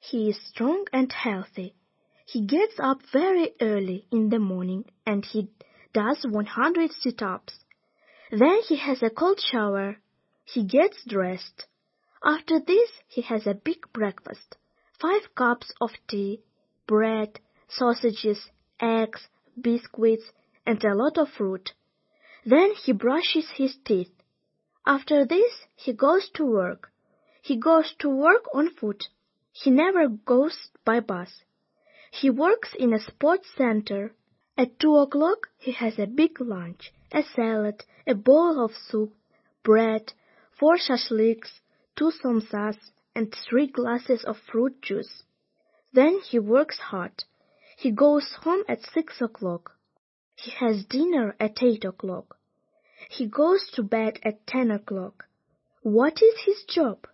He is strong and healthy. He gets up very early in the morning and he does 100 sit-ups. Then he has a cold shower. He gets dressed. After this, he has a big breakfast. 5 cups of tea, bread, sausages, eggs, biscuits, and a lot of fruit. Then he brushes his teeth. After this, he goes to work. He goes to work on foot. He never goes by bus. He works in a sports center. At 2 o'clock, he has a big lunch, a salad, a bowl of soup, bread, 4 shashliks, 2 samosas, and 3 glasses of fruit juice. Then he works hard. He goes home at 6 o'clock. He has dinner at 8 o'clock. He goes to bed at 10 o'clock. What is his job?